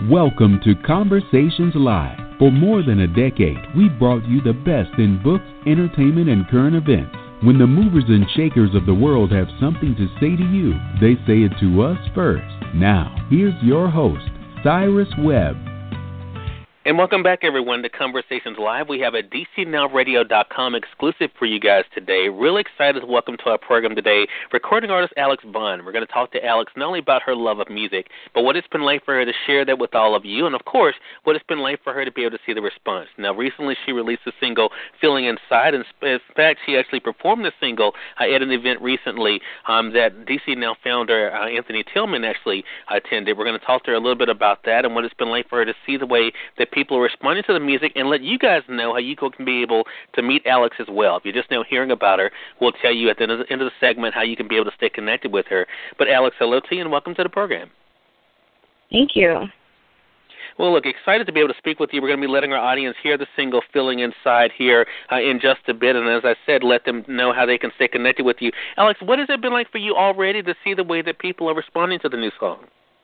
Welcome to Conversations Live. For more than a decade, we've brought you the best in books, entertainment, and current events. When the movers and shakers of the world have something to say to you, they say it to us first. Now, here's your host, Cyrus Webb. And welcome back, everyone, to Conversations Live. We have a DCNowRadio.com exclusive for you guys today. Really excited to welcome to our program today recording artist Alex Vaughn. We're going to talk to Alex not only about her love of music, but what it's been like for her to share that with all of you, and, of course, what it's been like for her to be able to see the response. Now, recently she released a single, Feeling Inside, and in fact, she actually performed the single at an event recently that DC Now founder Anthony Tillman actually attended. We're going to talk to her a little bit about that and what it's been like for her to see the way that people are responding to the music and let you guys know how you can be able to meet Alex as well. If you're just now hearing about her, we'll tell you at the end of the segment how you can be able to stay connected with her. But Alex, hello to you and welcome to the program. Thank you. Well, look, excited to be able to speak with you. We're going to be letting our audience hear the single Feeling Inside here in just a bit. And as I said, let them know how they can stay connected with you. Alex, what has it been like for you already to see the way that people are responding to the new song?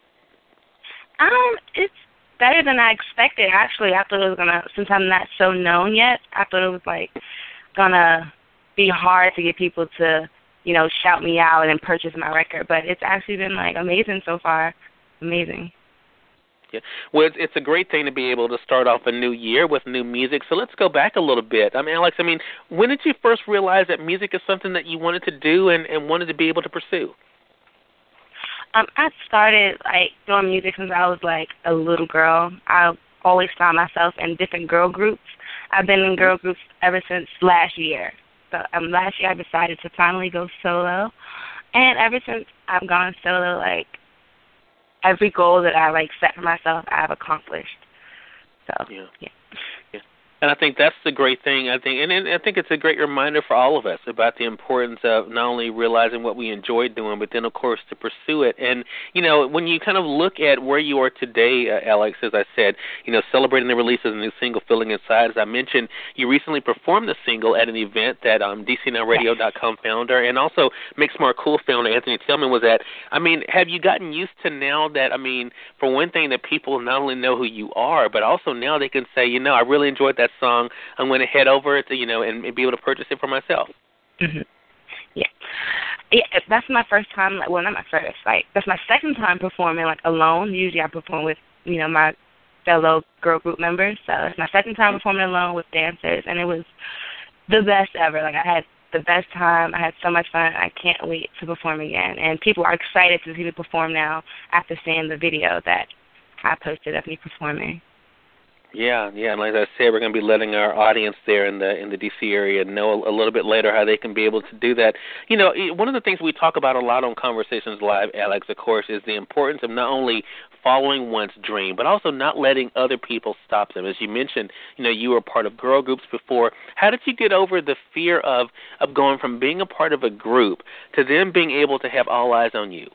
It's better than I expected, actually. I thought it was going to, since I'm not so known yet, I thought it was, going to be hard to get people to, shout me out and purchase my record. But it's actually been, amazing so far. Amazing. Yeah. Well, it's a great thing to be able to start off a new year with new music. So let's go back a little bit. Alex, when did you first realize that music is something that you wanted to do and wanted to be able to pursue? I started doing music since I was a little girl. I always found myself in different girl groups. I've been in girl groups ever since last year. So last year I decided to finally go solo, and ever since I've gone solo, every goal that I set for myself, I've accomplished. So yeah. And I think that's the great thing. I think it's a great reminder for all of us about the importance of not only realizing what we enjoy doing, but then, of course, to pursue it. And, when you kind of look at where you are today, Alex, as I said, celebrating the release of the new single, Feeling Inside, as I mentioned, you recently performed the single at an event that DCNowRadio.com founder and also Mix Smart Cool founder Anthony Tillman was at. Have you gotten used to now that, for one thing, that people not only know who you are, but also now they can say, I really enjoyed that song. I'm going to head over to, and be able to purchase it for myself. Mm-hmm. Yeah, that's my first time. Well, not my first. That's my second time performing alone. Usually I perform with, my fellow girl group members. So it's my second time performing alone with dancers, and it was the best ever. I had the best time. I had so much fun. I can't wait to perform again. And people are excited to see me perform now after seeing the video that I posted of me performing. Yeah, and like I said, we're going to be letting our audience there in the D.C. area know a little bit later how they can be able to do that. One of the things we talk about a lot on Conversations Live, Alex, of course, is the importance of not only following one's dream, but also not letting other people stop them. As you mentioned, you were part of girl groups before. How did you get over the fear of going from being a part of a group to then being able to have all eyes on you?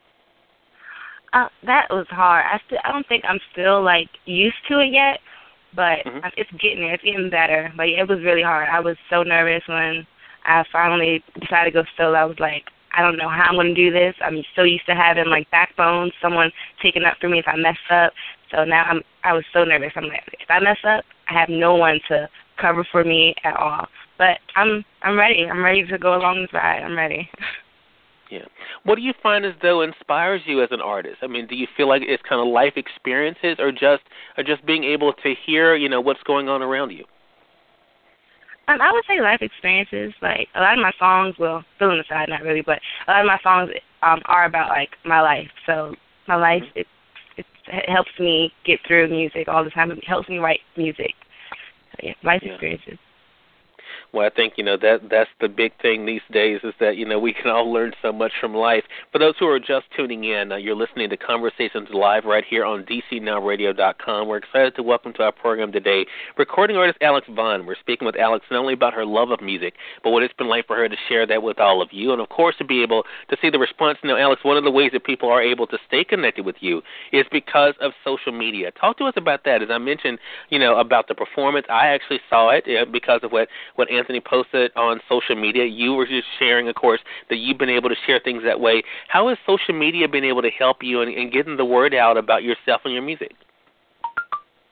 That was hard. I don't think I'm still used to it yet, but it's getting better. But yeah, it was really hard. I was so nervous when I finally decided to go solo. I was I don't know how I'm going to do this. I'm so used to having backbone, someone taking up for me if I mess up. So now I was so nervous. I'm if I mess up, I have no one to cover for me at all. But I'm ready. I'm ready to go along the ride. I'm ready. Yeah. What do you find as though inspires you as an artist? Do you feel like it's kind of life experiences or just being able to hear, what's going on around you? I would say life experiences. A lot of my songs, Feeling Inside, not really, but a lot of my songs are about my life. So my life, it helps me get through music all the time. It helps me write music. So yeah, life experiences. Well, I think, that's the big thing these days is that, we can all learn so much from life. For those who are just tuning in, you're listening to Conversations Live right here on DCNowRadio.com. We're excited to welcome to our program today recording artist Alex Vaughn. We're speaking with Alex not only about her love of music, but what it's been like for her to share that with all of you. And, of course, to be able to see the response. Now, Alex, one of the ways that people are able to stay connected with you is because of social media. Talk to us about that. As I mentioned, about the performance, I actually saw it because of what Anthony posted on social media. You were just sharing, of course, that you've been able to share things that way. How has social media been able to help you in getting the word out about yourself and your music?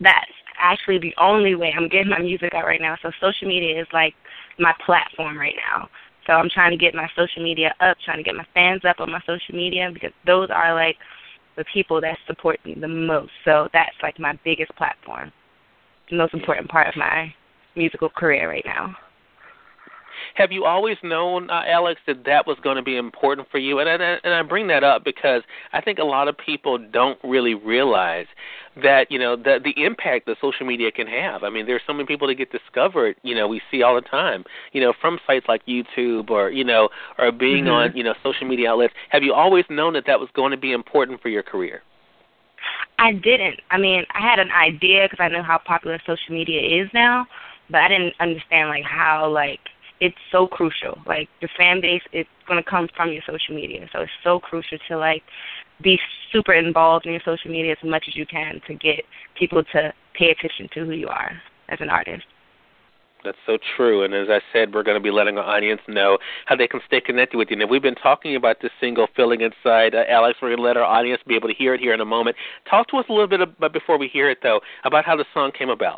that's actually the only way I'm getting my music out right now. So social media is like my platform right now. So I'm trying to get my social media up, trying to get my fans up on my social media, because those are like the people that support me the most. So that's like my biggest platform, the most important part of my musical career right now. Have you always known, Alex, that was going to be important for you? And I bring that up because I think a lot of people don't really realize that, you know, the impact that social media can have. I mean, there's so many people that get discovered, you know, we see all the time, you know, from sites like YouTube or, you know, or being on, you know, social media outlets. Have you always known that was going to be important for your career? I didn't. I mean, I had an idea because I know how popular social media is now, but I didn't understand, like, how, like, it's so crucial. Like, the fan base is going to come from your social media. So it's so crucial to, like, be super involved in your social media as much as you can to get people to pay attention to who you are as an artist. That's so true. And as I said, we're going to be letting our audience know how they can stay connected with you. Now, we've been talking about this single, Feeling Inside. Alex, we're going to let our audience be able to hear it here in a moment. Talk to us a little bit about, before we hear it, though, about how the song came about.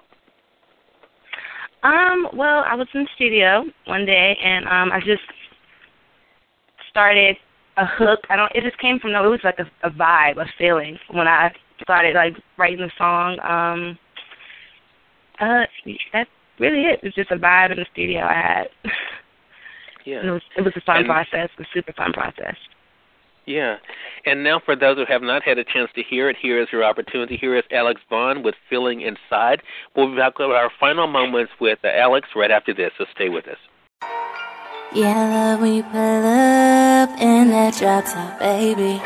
Well, I was in the studio one day, and I just started a hook. It just came from, it was like a vibe, a feeling when I started, like, writing the song. That's really it. It was just a vibe in the studio I had. Yeah. And it was a fun process, a super fun process. Yeah. And now for those who have not had a chance to hear it, here is your opportunity. Here is Alex Vaughn with Feeling Inside. We'll be back with our final moments with Alex right after this, so stay with us. Yeah, I love when you pull up in that drop top, baby.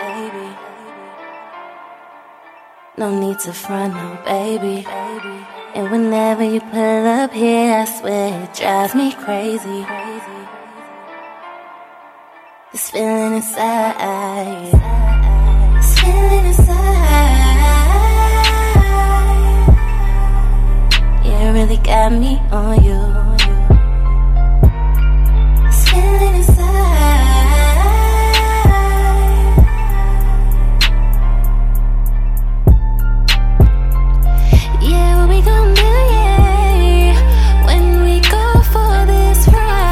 No need to front, no, baby. And whenever you pull up here, I swear it drives me crazy. This feeling inside, this feeling inside, yeah, it really got me on you. This feeling inside, yeah, what we gon' do, yeah, when we go for this ride.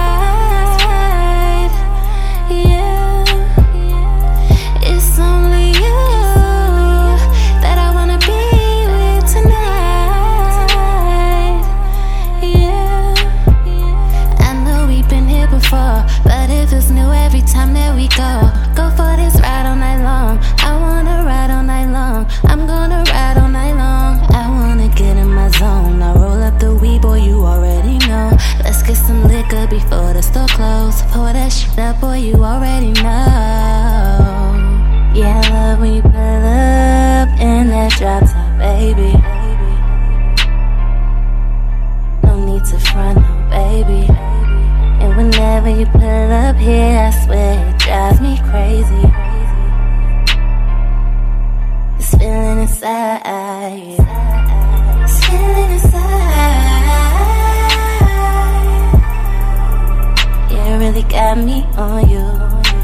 It's only you that I wanna be with tonight. Yeah, I know we've been here before, but it feels new every time that we go. Go for this ride all night long. I wanna ride all night long. I'm gonna ride all night long. I wanna get in my zone. Now roll up the weed, boy, you already know. Let's get some liquor before the store closes. Pour that shit up, boy, you already know. Yeah, I love when you pull up in that drop top, baby. No need to front, no, baby. And whenever you pull up here, I swear it drives me crazy. This feeling inside, this feeling inside, yeah, it really got me on you.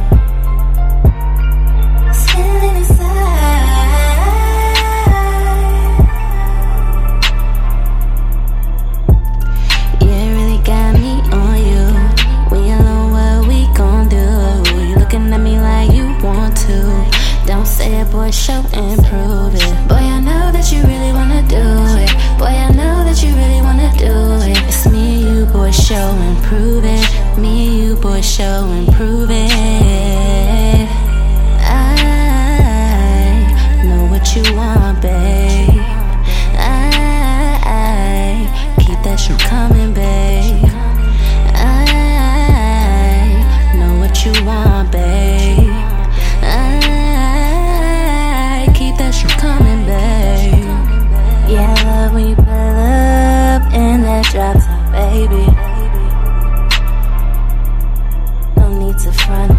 Feeling inside, yeah, it really got me on you. We alone, what we gon' do? You looking at me like you want to. Don't say it, boy, show and prove it. Boy, I know that you really wanna do it. Boy, I know that you really wanna do it. It's me and you, boy, show and prove it. Me and you, boy, show and prove it. What you want, babe? I keep that shit coming, babe. I know what you want, babe. I keep that shit coming, babe. Yeah, I love when you pull up in that drop top, baby. No need to front.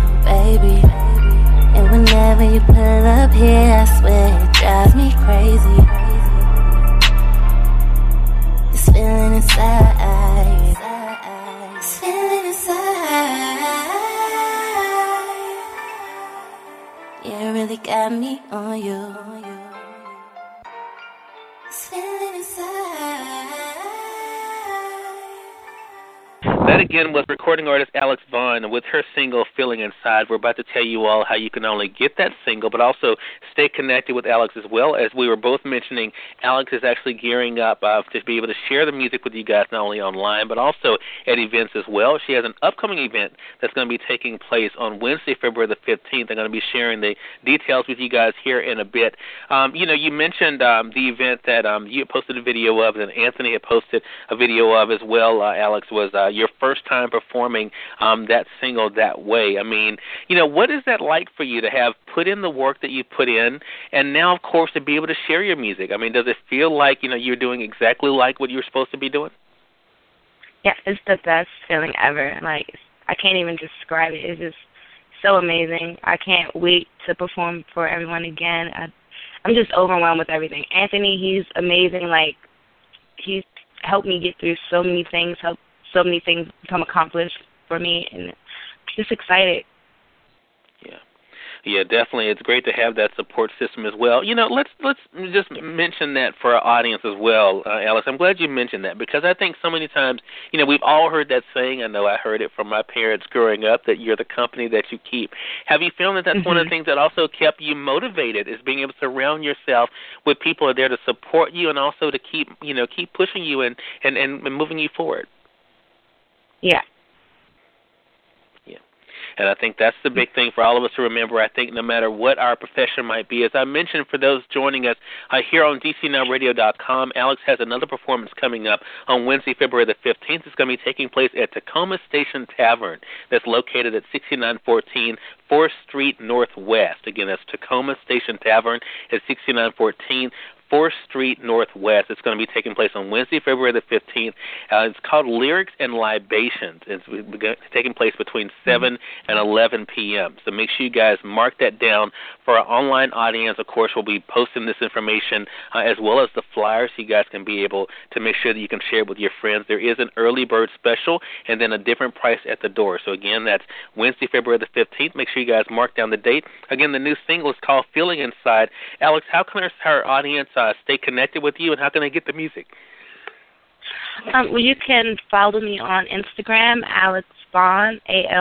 That again was recording artist Alex Vaughn with her single "Feeling Inside." We're about to tell you all how you can not only get that single, but also stay connected with Alex as well. As we were both mentioning, Alex is actually gearing up to be able to share the music with you guys, not only online, but also at events as well. She has an upcoming event that's going to be taking place on Wednesday, February the 15th. I'm going to be sharing the details with you guys here in a bit. You mentioned the event that you had posted a video of, and Anthony had posted a video of as well, Alex, was your first time performing that single that way. I mean, what is that like for you to have put in the work that you put in, and now, of course, to be able to share your music? I mean, does it feel like, you're doing exactly like what you're supposed to be doing? Yeah, it's the best feeling ever. Like, I can't even describe it. It's just so amazing. I can't wait to perform for everyone again. I'm just overwhelmed with everything. Anthony, he's amazing. Like, he's helped me get through so many things, helped so many things become accomplished for me, and just excited. Yeah, definitely. It's great to have that support system as well. Let's just mention that for our audience as well, Alice. I'm glad you mentioned that, because I think so many times, we've all heard that saying. I know I heard it from my parents growing up, that you're the company that you keep. Have you found that that's one of the things that also kept you motivated, is being able to surround yourself with people who are there to support you and also to keep pushing you and moving you forward? Yeah. And I think that's the big thing for all of us to remember. I think no matter what our profession might be, as I mentioned, for those joining us here on DCNowRadio.com, Alex has another performance coming up on Wednesday, February the 15th. It's going to be taking place at Tacoma Station Tavern, that's located at 6914 4th Street Northwest. Again, that's Tacoma Station Tavern at 6914 4th Street Northwest. It's going to be taking place on Wednesday, February the 15th. It's called Lyrics and Libations. It's taking place between 7 and 11 p.m. So make sure you guys mark that down. For our online audience, of course, we'll be posting this information as well as the flyers, so you guys can be able to make sure that you can share it with your friends. There is an early bird special and then a different price at the door. So, again, that's Wednesday, February the 15th. Make sure you guys mark down the date. Again, the new single is called Feeling Inside. Alex, how can our audience stay connected with you, and how can they get the music? Well, you can follow me on Instagram, Alex Vaughn,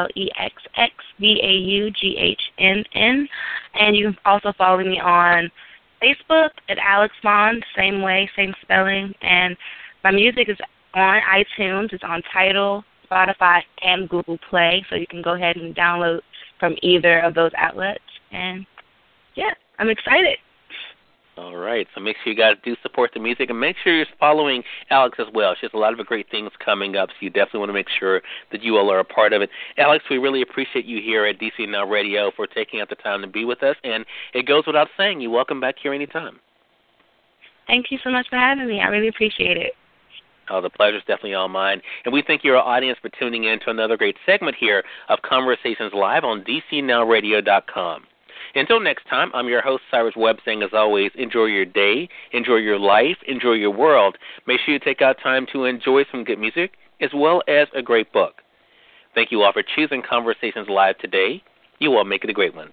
AlexVaughn, and you can also follow me on Facebook at Alex Vaughn, same way, same spelling. And my music is on iTunes, it's on Tidal, Spotify, and Google Play, so you can go ahead and download from either of those outlets. And yeah, I'm excited. All right, so make sure you guys do support the music, and make sure you're following Alex as well. She has a lot of great things coming up, so you definitely want to make sure that you all are a part of it. Alex, we really appreciate you here at DC Now Radio for taking out the time to be with us, and it goes without saying, you're welcome back here anytime. Thank you so much for having me. I really appreciate it. Oh, the pleasure is definitely all mine. And we thank your audience for tuning in to another great segment here of Conversations Live on DCNowRadio.com. Until next time, I'm your host, Cyrus Webb, saying, as always, enjoy your day, enjoy your life, enjoy your world. Make sure you take out time to enjoy some good music as well as a great book. Thank you all for choosing Conversations Live today. You all make it a great one.